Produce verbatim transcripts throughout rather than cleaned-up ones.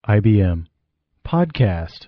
I B M Podcast.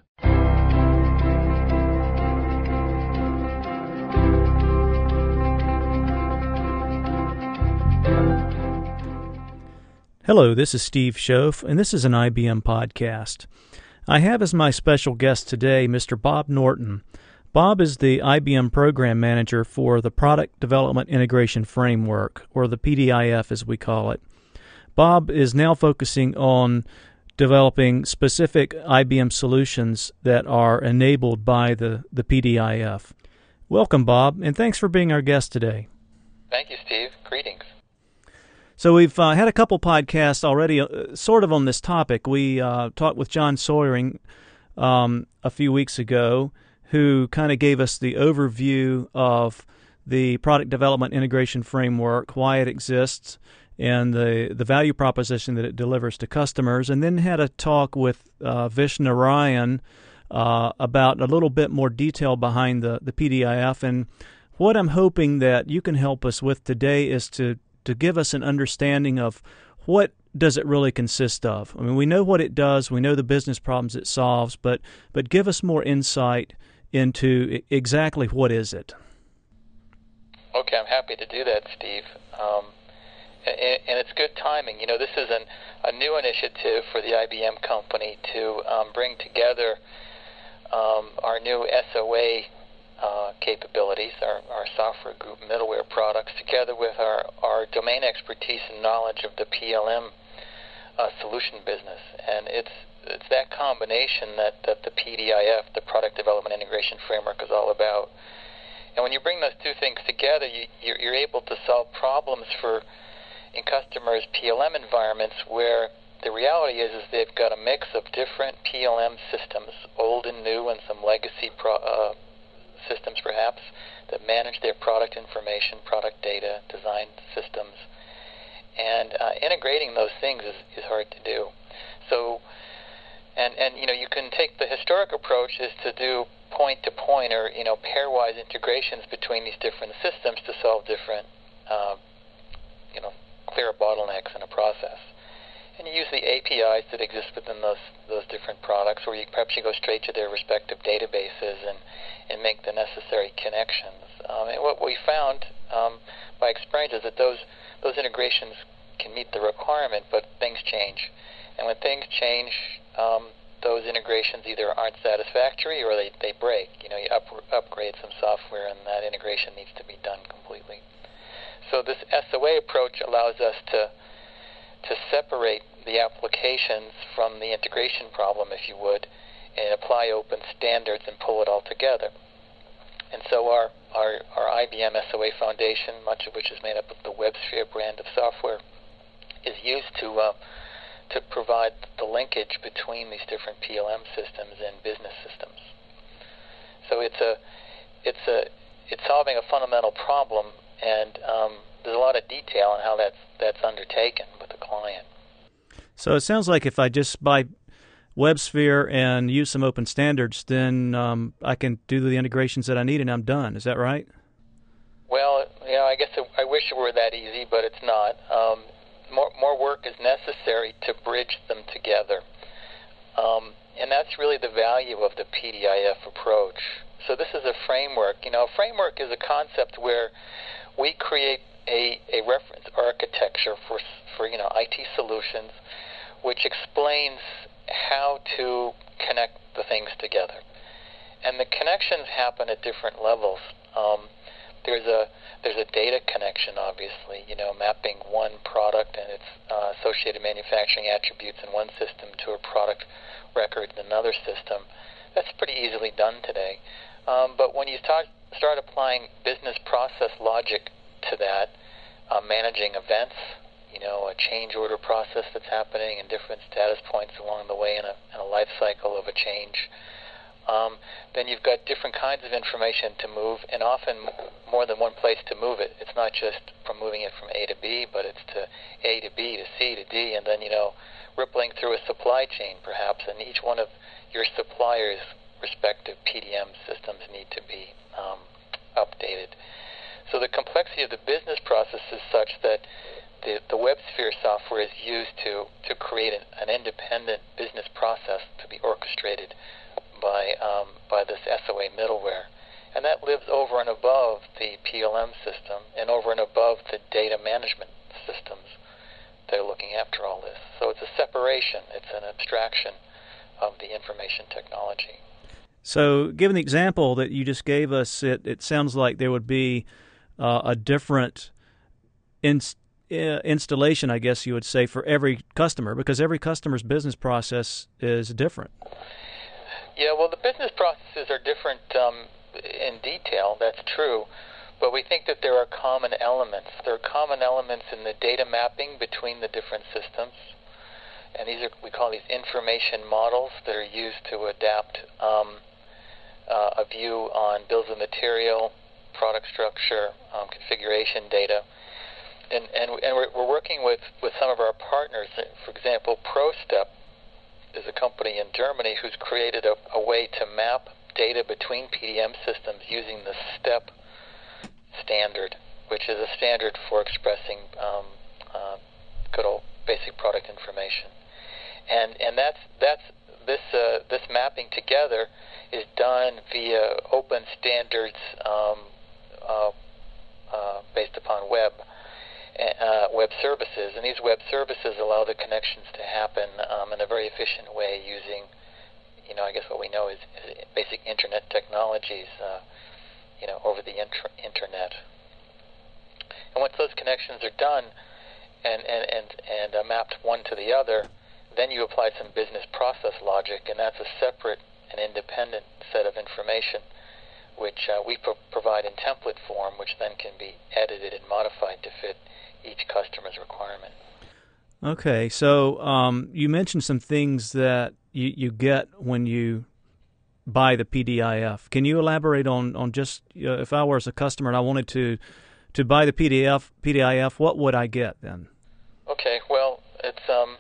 Hello, this is Steve Schoaf, and this is an I B M Podcast. I have as my special guest today Mister Bob Norton. Bob is the I B M Program Manager for the Product Development Integration Framework, or the P D I F as we call it. Bob is now focusing on developing specific I B M solutions that are enabled by the, the P D I F. Welcome, Bob, and thanks for being our guest today. Thank you, Steve. Greetings. So we've uh, had a couple podcasts already uh, sort of on this topic. We uh, talked with John Sawyering um, a few weeks ago, who kind of gave us the overview of the Product Development Integration Framework, why it exists, and the, the value proposition that it delivers to customers, and then had a talk with uh, Vish Narayan uh, about a little bit more detail behind the, the P D I F. And what I'm hoping that you can help us with today is to, to give us an understanding of what does it really consist of. I mean, we know what it does, we know the business problems it solves, but, but give us more insight into exactly what is it. Okay, I'm happy to do that, Steve. Um, And, and it's good timing. You know, this is an, a new initiative for the I B M company to um, bring together um, our new S O A uh, capabilities, our, our software group middleware products, together with our, our domain expertise and knowledge of the P L M uh, solution business. And it's it's that combination that, that the P D I F, the Product Development Integration Framework, is all about. And when you bring those two things together, you, you're, you're able to solve problems for in customers' P L M environments where the reality is, is they've got a mix of different P L M systems, old and new, and some legacy pro, uh, systems perhaps, that manage their product information, product data, design systems. And uh, integrating those things is, is hard to do. So, and, and you know, you can take the historic approach is to do point-to-point or, you know, pairwise integrations between these different systems to solve different, uh, you know, clear bottlenecks in a process. And you use the A P Is that exist within those those different products, or you perhaps you go straight to their respective databases and, and make the necessary connections. Um, and what we found um, by experience is that those those integrations can meet the requirement, but things change. And when things change, um, those integrations either aren't satisfactory or they, they break. You know, you up, upgrade some software and that integration needs to be done completely. So this S O A approach allows us to to separate the applications from the integration problem, if you would, and apply open standards and pull it all together. And so our, our, our I B M S O A Foundation, much of which is made up of the WebSphere brand of software, is used to uh, to provide the linkage between these different P L M systems and business systems. So it's a it's a it's solving a fundamental problem. And um, there's a lot of detail on how that's that's undertaken with the client. So it sounds like if I just buy WebSphere and use some open standards, then um, I can do the integrations that I need and I'm done. Is that right? Well, you know, I guess it, I wish it were that easy, but it's not. Um, more more work is necessary to bridge them together, um, and that's really the value of the P D I F approach. So this is a framework. You know, a framework is a concept where we create a, a reference architecture for, for you know, I T solutions, which explains how to connect the things together. And the connections happen at different levels. Um, there's a there's a data connection, obviously, you know, mapping one product and its uh, associated manufacturing attributes in one system to a product record in another system. That's pretty easily done today. Um, but when you start start applying business process logic to that, uh, managing events, you know, a change order process that's happening and different status points along the way in a, in a life cycle of a change, um, then you've got different kinds of information to move, and often more than one place to move it. It's not just from moving it from A to B, but it's to A to B to C to D, and then, you know, rippling through a supply chain perhaps, and each one of your suppliers' respective P D M systems need to be um, updated. So the complexity of the business process is such that the, the WebSphere software is used to, to create an, an independent business process gateway middleware. And that lives over and above the P L M system and over and above the data management systems that are looking after all this. So it's a separation, it's an abstraction of the information technology. So given the example that you just gave us, it, it sounds like there would be uh, a different inst- uh, installation, I guess you would say, for every customer, because every customer's business process is different. Yeah, well, the business processes are different um, in detail, that's true, but we think that there are common elements. There are common elements in the data mapping between the different systems, and these are, we call these information models that are used to adapt um, uh, a view on bills of material, product structure, um, configuration data. And, and, and we're, we're working with, with some of our partners. For example, ProStep is a company in Germany who's created a, a way to map data between P D M systems using the STEP standard, which is a standard for expressing um, uh, good old basic product information. And and that's that's this uh, this mapping together is done via open standards um, uh, uh, based upon web uh, web services, and these web services allow the connections to happen um, in a very efficient way using, you know, I guess what we know is, is basic internet technologies, uh, you know, over the intra- internet. And once those connections are done and and and, and uh, mapped one to the other, then you apply some business process logic, and that's a separate and independent set of information, which uh, we pro- provide in template form, which then can be edited and modified to fit each customer's requirement. Okay, so um, you mentioned some things that you, you get when you buy the P D I F. Can you elaborate on, on just, uh, if I were as a customer and I wanted to to buy the P D F, P D I F, what would I get then? Okay, well, it's, um,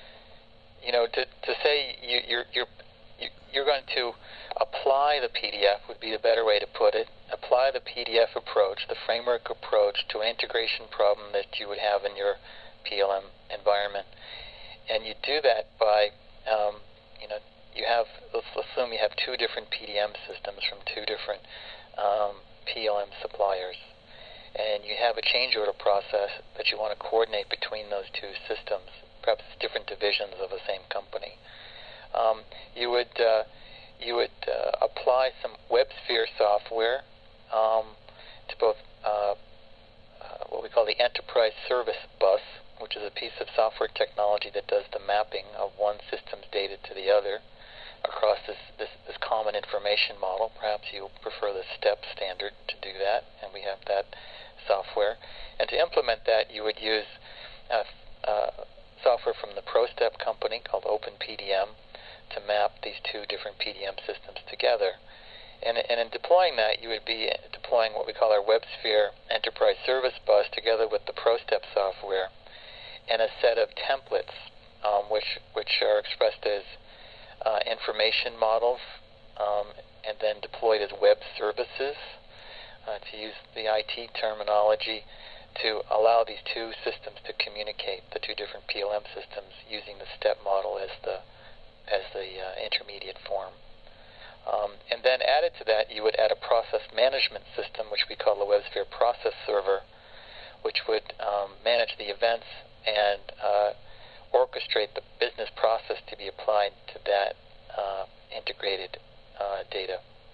you know, to, to say you, you're, you're, you're going to apply the P D F would be the better way to put it. Apply the P D F approach, the framework approach, to an integration problem that you would have in your P L M environment. And you do that by, um, you know, you have, let's assume you have two different P D M systems from two different um, P L M suppliers. And you have a change order process that you want to coordinate between those two systems, perhaps different divisions of the same company. Um, you would uh, you would uh, apply some WebSphere software um, to both uh, uh, what we call the Enterprise Service Bus, which is a piece of software technology that does the mapping of one system's data to the other across this, this, this common information model. Perhaps you prefer the STEP standard to do that, and we have that software. And to implement that, you would use uh, uh, software from the ProStep company called OpenPDM to map these two different P D M systems together. And, and in deploying that, you would be deploying what we call our WebSphere Enterprise Service Bus together with the ProStep software and a set of templates um, which, which are expressed as uh, information models um, and then deployed as web services, uh, to use the I T terminology, to allow these two systems to communicate, the two different P L M systems, using the STEP model as the as the uh, intermediate form. Um, and then added to that, you would add a process management system, which we call the WebSphere Process Server, which would um, manage the events and uh, orchestrate the business process to be applied to that uh, integrated uh, data.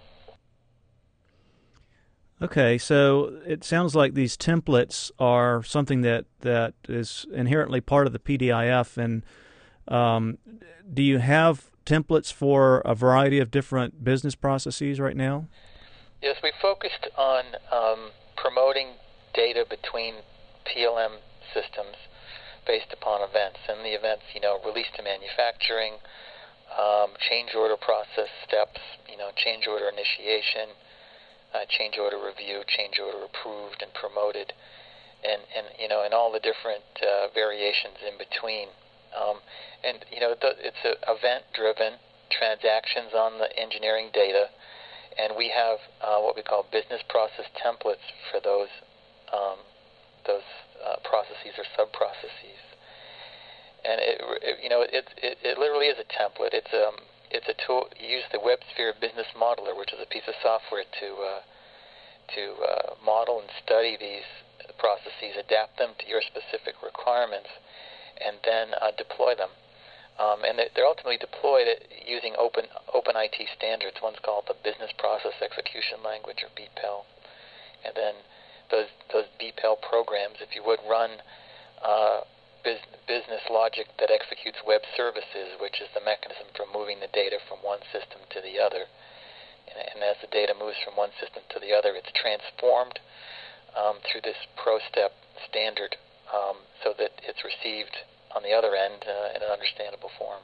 Okay, so it sounds like these templates are something that, that is inherently part of the P D I F, and um, do you have templates for a variety of different business processes right now? Yes, we focused on um, promoting data between P L M systems based upon events, and the events, you know, release to manufacturing, um, change order process steps, you know, change order initiation, uh, change order review, change order approved and promoted, and, and you know, and all the different uh, variations in between. Um, and, you know, it's a event-driven transactions on the engineering data, and we have uh, what we call business process templates for those um, those uh, processes or sub-processes. And, it, it, you know, it, it, it literally is a template. It's, um, it's a tool. You use the WebSphere Business Modeler, which is a piece of software to uh, to uh, model and study these processes, adapt them to your specific requirements, and then uh, deploy them. Um, and they're ultimately deployed using open open I T standards. One's called the Business Process Execution Language, or B P E L. And then those those B P E L programs, if you would, run uh, biz- business logic that executes web services, which is the mechanism for moving the data from one system to the other. And, and as the data moves from one system to the other, it's transformed um, through this ProStep standard um, so that it's received on the other end uh, in an understandable form.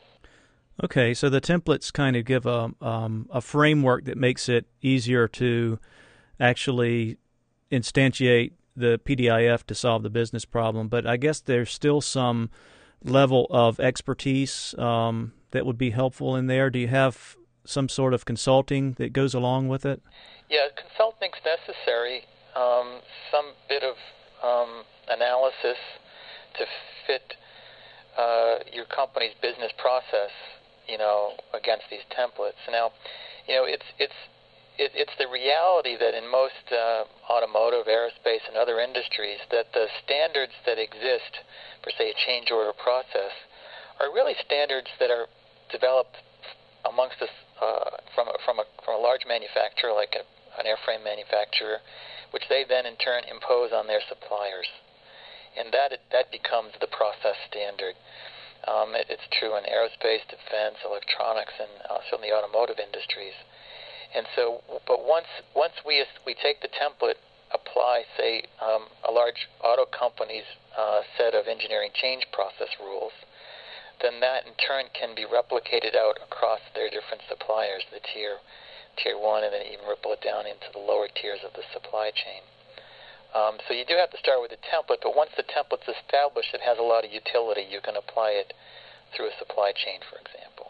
Okay, so the templates kind of give a um, a framework that makes it easier to actually instantiate the P D I F to solve the business problem, but I guess there's still some level of expertise um, that would be helpful in there. Do you have some sort of consulting that goes along with it? Yeah, consulting's necessary. Um, some bit of um, analysis to fit uh, your company's business process, you know, against these templates. Now, you know, it's it's it, it's the reality that in most uh, automotive, aerospace, and other industries, that the standards that exist for, say, a change order process are really standards that are developed amongst us uh, from a, from a from a large manufacturer like a, an airframe manufacturer, which they then in turn impose on their suppliers, and that that becomes the process standard. Um, it, it's true in aerospace, defense, electronics, and uh, certainly automotive industries. And so, but once once we we take the template, apply, say, um, a large auto company's uh, set of engineering change process rules, then that in turn can be replicated out across their different suppliers, the tier tier one, and then even ripple it down into the lower tiers of the supply chain. Um, so you do have to start with a template, but once the template's established, it has a lot of utility. You can apply it through a supply chain, for example.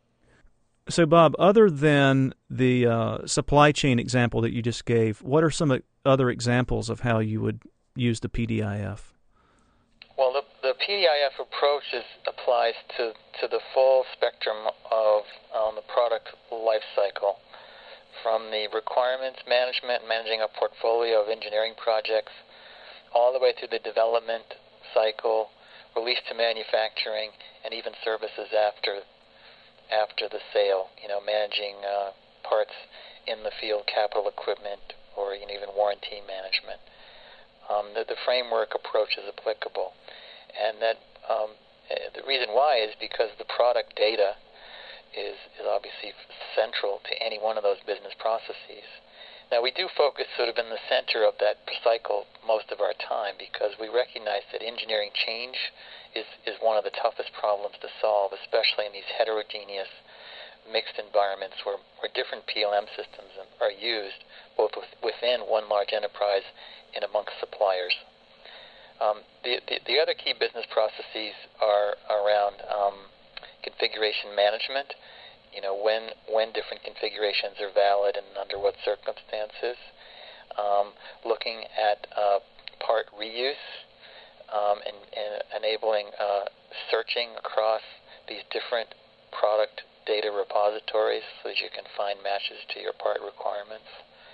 So, Bob, other than the uh, supply chain example that you just gave, what are some other examples of how you would use the P D I F? Well, the, the P D I F approach is, applies to, to the full spectrum of um, the product life cycle, from the requirements management, managing a portfolio of engineering projects, all the way through the development cycle, release to manufacturing, and even services after after the sale, you know, managing uh, parts in the field, capital equipment, or you know, even warranty management. Um, the, the framework approach is applicable. And that um, the reason why is because the product data is, is obviously central to any one of those business processes. Now, we do focus sort of in the center of that cycle most of our time because we recognize that engineering change is, is one of the toughest problems to solve, especially in these heterogeneous mixed environments where, where different P L M systems are used, both with, within one large enterprise and amongst suppliers. Um, the, the, the other key business processes are around um, configuration management, you know, when when different configurations are valid and under what circumstances, um, looking at uh, part reuse, um, and, and enabling uh, searching across these different product data repositories so that you can find matches to your part requirements.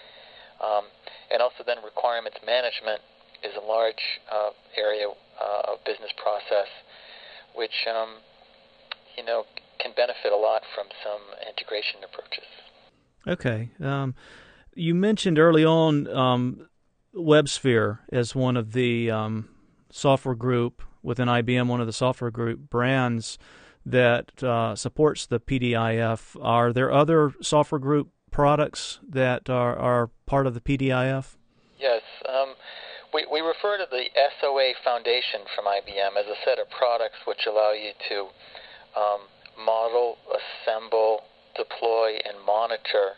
Um, and also then requirements management is a large uh, area uh, of business process which, um, you know, can benefit a lot from some integration approaches. Okay. Um, you mentioned early on um, WebSphere as one of the um, software group within I B M, one of the software group brands that uh, supports the P D I F. Are there other software group products that are, are part of the P D I F? Yes. Um, we, we refer to the S O A Foundation from I B M as a set of products which allow you to um, model, assemble, deploy, and monitor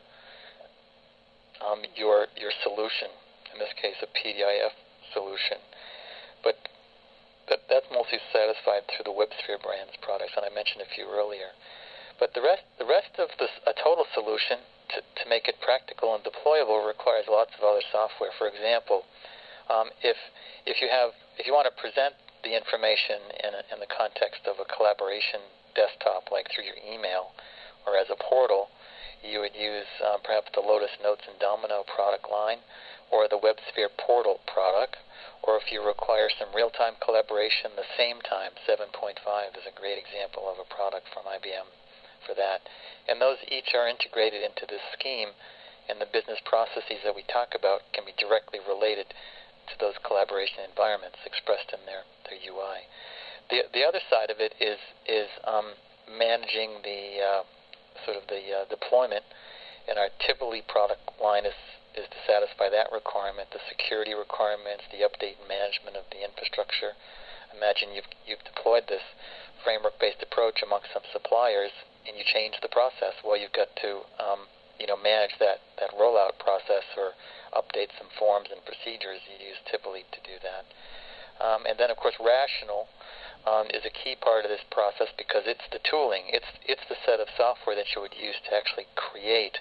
um, your your solution, in this case a P D I F solution. But that, that's mostly satisfied through the WebSphere brand's products, and I mentioned a few earlier. But the rest the rest of this, a total solution, to, to make it practical and deployable, requires lots of other software. For example, um, if if you have if you want to present the information in, a, in the context of a collaboration desktop, like through your email or as a portal, you would use uh, perhaps the Lotus Notes and Domino product line, or the WebSphere Portal product, or if you require some real-time collaboration, the Same Time seven point five is a great example of a product from I B M for that. And those each are integrated into this scheme, and the business processes that we talk about can be directly related to those collaboration environments expressed in their, their U I. The the other side of it is is um, managing the uh, sort of the uh, deployment, and our Tivoli product line is is to satisfy that requirement, the security requirements, the update and management of the infrastructure. Imagine you've you've deployed this framework-based approach amongst some suppliers, and you change the process. Well, you've got to um, you know manage that, that rollout process or update some forms and procedures. You use Tivoli to do that. Um, and then, of course, Rational um, is a key part of this process because it's the tooling. It's it's the set of software that you would use to actually create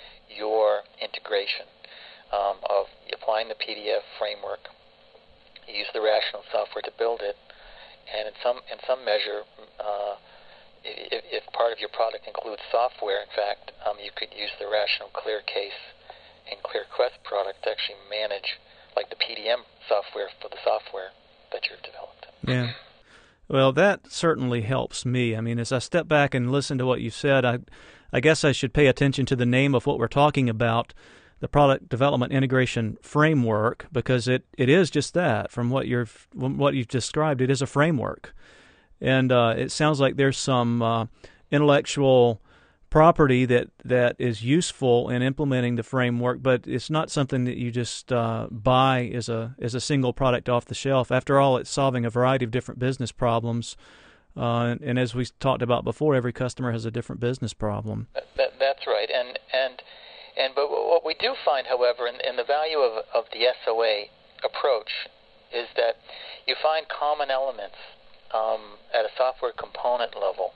your integration um, of applying the P D F framework. You use the Rational software to build it, and in some in some measure, uh, if, if part of your product includes software, in fact, um, you could use the Rational ClearCase and ClearQuest product to actually manage, like the P D M software for the software that you've developed. Yeah. Well, that certainly helps me. I mean, as I step back and listen to what you said, I, I guess I should pay attention to the name of what we're talking about, the Product Development Integration Framework, because it, it is just that. From what you've from what you've described, it is a framework, and uh, it sounds like there's some uh, intellectual property that, that is useful in implementing the framework, but it's not something that you just uh, buy as a as a single product off the shelf. After all, it's solving a variety of different business problems, uh, and, and as we talked about before, every customer has a different business problem. That, that's right, and and and but what we do find, however, in, in the value of of the S O A approach is that you find common elements um, at a software component level.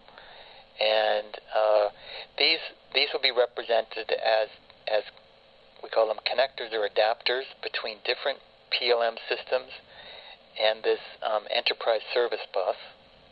And uh, these these will be represented as as we call them connectors or adapters between different P L M systems and this um, enterprise service bus.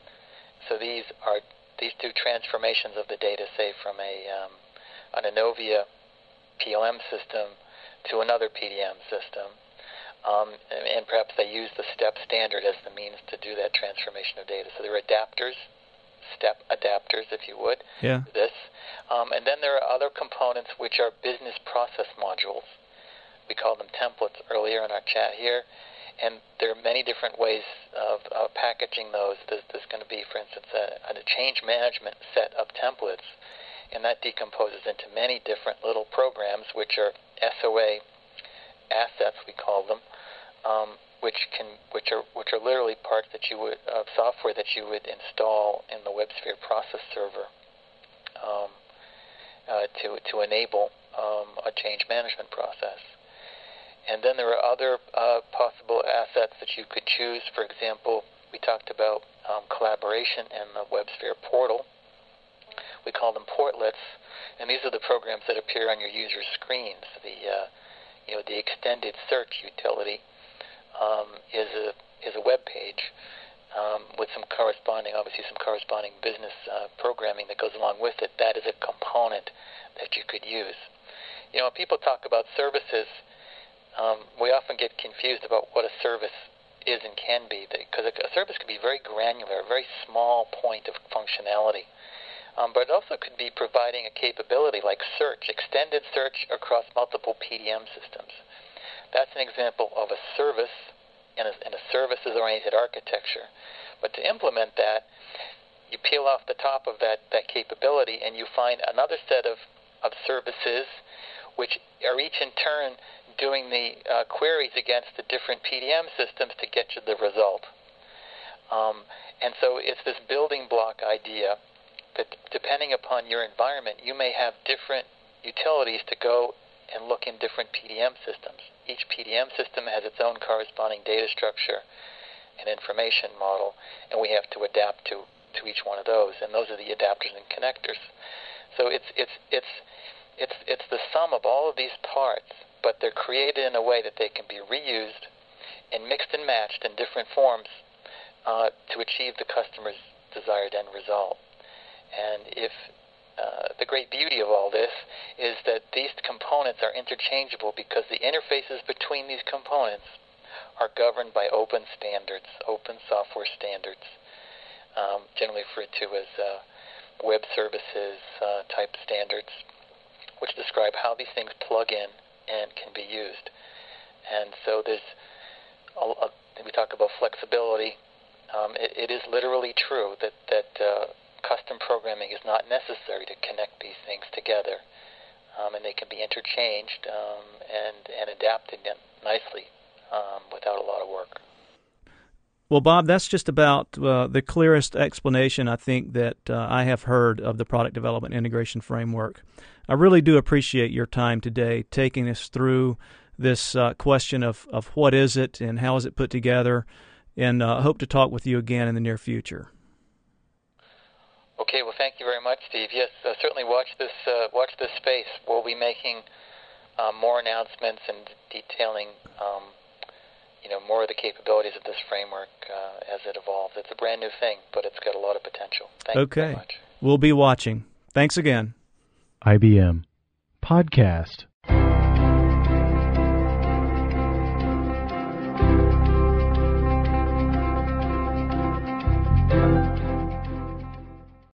So these are these two transformations of the data, say from a um, an Innovia P L M system to another P D M system, um, and, and perhaps they use the STEP standard as the means to do that transformation of data. So they're adapters. Step adapters, if you would, yeah. to this. Um, and then there are other components which are business process modules. We called them templates earlier in our chat here. And there are many different ways of uh, packaging those. There's, there's going to be, for instance, a, a change management set of templates, and that decomposes into many different little programs, which are S O A assets, we call them, um, which can, which are, which are literally parts that you would of software that you would install in the WebSphere process server um, uh, to to enable um, a change management process. And then there are other uh, possible assets that you could choose. For example, we talked about um, collaboration in the WebSphere portal. We call them portlets, and these are the programs that appear on your user screens. The uh, you know the extended search utility. Um, is a is a web page um, with some corresponding, obviously some corresponding business uh, programming that goes along with it. That is a component that you could use. You know, when people talk about services, um, we often get confused about what a service is and can be, because a, a service could be very granular, a very small point of functionality. Um, but it also could be providing a capability like search, extended search across multiple P D M systems. That's an example of a service in a, in a services-oriented architecture. But to implement that, you peel off the top of that, that capability, and you find another set of, of services which are each in turn doing the uh, queries against the different P D M systems to get you the result. Um, and so it's this building block idea that depending upon your environment, you may have different utilities to go and look in different P D M systems. Each P D M system has its own corresponding data structure and information model, and we have to adapt to, to each one of those. And those are the adapters and connectors. So it's it's it's it's it's the sum of all of these parts, but they're created in a way that they can be reused and mixed and matched in different forms uh, to achieve the customer's desired end result. And if uh, the the great beauty of all this is that these components are interchangeable because the interfaces between these components are governed by open standards, open software standards, um, generally referred to as uh, web services uh, type standards, which describe how these things plug in and can be used. And so there's, a, a, we talk about flexibility. Um, it, it is literally true that, that uh, custom programming is not necessary to connect these things together, um, and they can be interchanged um, and, and adapted nicely um, without a lot of work. Well, Bob, that's just about uh, the clearest explanation I think that uh, I have heard of the Product Development Integration Framework. I really do appreciate your time today taking us through this uh, question of, of what is it and how is it put together, and I uh, hope to talk with you again in the near future. Okay, well, thank you very much, Steve. Yes, uh, certainly watch this uh, watch this space. We'll be making uh, more announcements and detailing um, you know, more of the capabilities of this framework uh, as it evolves. It's a brand new thing, but it's got a lot of potential. Thank okay. you very much. We'll be watching. Thanks again. I B M Podcast.